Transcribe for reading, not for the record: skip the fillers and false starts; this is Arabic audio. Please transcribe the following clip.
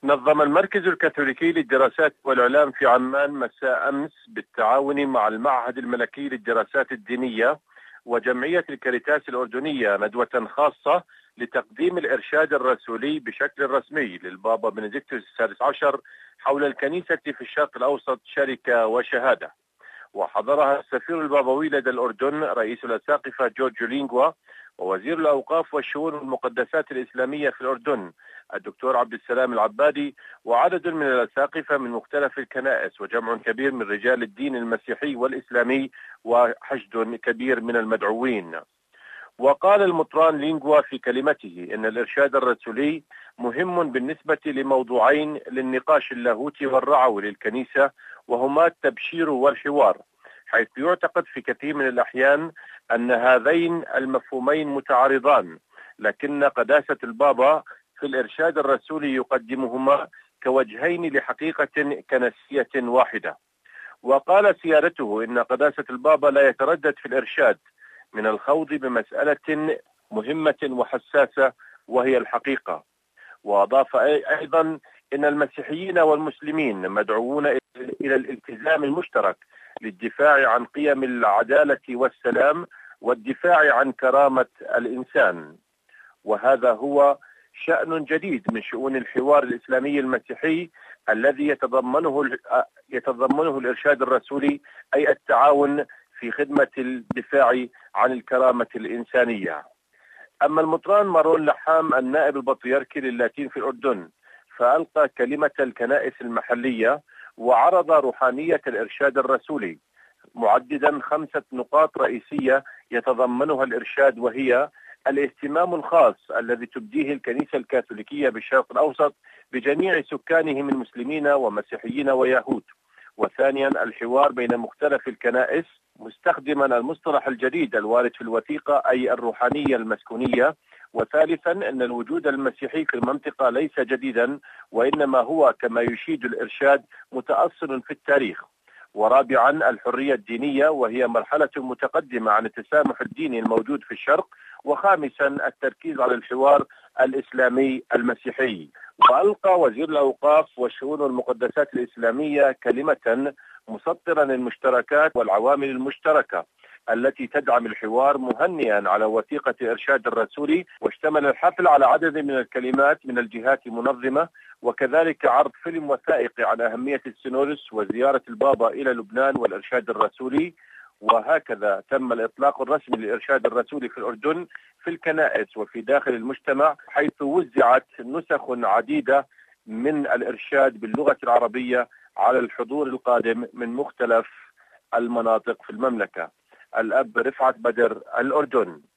نظم المركز الكاثوليكي للدراسات والإعلام في عمان مساء أمس بالتعاون مع المعهد الملكي للدراسات الدينية وجمعية الكاريتاس الأردنية ندوة خاصة لتقديم الإرشاد الرسولي بشكل رسمي للبابا بنديكتوس السادس عشر حول الكنيسة في الشرق الأوسط شركة وشهادة. وحضرها السفير البابوي لدى الأردن رئيس الأساقفة جورج لينغوا، ووزير الأوقاف والشؤون والمقدسات الإسلامية في الأردن الدكتور عبد السلام العبادي، وعدد من الأساقفة من مختلف الكنائس، وجمع كبير من رجال الدين المسيحي والإسلامي، وحشد كبير من المدعوين. وقال المطران لينغوا في كلمته إن الإرشاد الرسولي مهم بالنسبة لموضوعين للنقاش اللاهوتي والرعوي للكنيسة، وهما التبشير والحوار، حيث يعتقد في كثير من الأحيان أن هذين المفهومين متعارضان، لكن قداسة البابا في الإرشاد الرسولي يقدمهما كوجهين لحقيقة كنسية واحدة. وقال سيادته إن قداسة البابا لا يتردد في الإرشاد من الخوض بمسألة مهمة وحساسة وهي الحقيقة. وأضاف أيضا إن المسيحيين والمسلمين مدعوون إلى الالتزام المشترك للدفاع عن قيم العدالة والسلام والدفاع عن كرامة الإنسان. وهذا هو شأن جديد من شؤون الحوار الإسلامي المسيحي الذي يتضمنه الإرشاد الرسولي، أي التعاون في خدمة الدفاع عن الكرامة الإنسانية. أما المطران مارون لحام النائب البطريركي للاتين في الأردن فألقى كلمة الكنائس المحلية وعرض روحانية الإرشاد الرسولي، معددا 5 نقاط رئيسية يتضمنها الإرشاد، وهي الاهتمام الخاص الذي تبديه الكنيسة الكاثوليكية بالشرق الأوسط بجميع سكانه من مسلمين ومسيحيين ويهود، وثانيا الحوار بين مختلف الكنائس مستخدما المصطلح الجديد الوارد في الوثيقة أي الروحانية المسكونية، وثالثا أن الوجود المسيحي في المنطقة ليس جديدا وإنما هو كما يشيد الإرشاد متأصل في التاريخ، ورابعا الحرية الدينية وهي مرحلة متقدمة عن التسامح الديني الموجود في الشرق، وخامسا التركيز على الحوار الإسلامي المسيحي. وألقى وزير الأوقاف والشؤون والمقدسات الإسلامية كلمة مسطرا المشتركات والعوامل المشتركة التي تدعم الحوار، مهنئا على وثيقة الإرشاد الرسولي، واشتمل الحفل على عدد من الكلمات من الجهات المنظمة، وكذلك عرض فيلم وثائقي عن أهمية السينودس وزيارة البابا إلى لبنان والإرشاد الرسولي. وهكذا تم الإطلاق الرسمي للإرشاد الرسولي في الأردن في الكنائس وفي داخل المجتمع، حيث وزعت نسخ عديدة من الإرشاد باللغة العربية على الحضور القادم من مختلف المناطق في المملكة. الأب رفعت بدر، الأردن.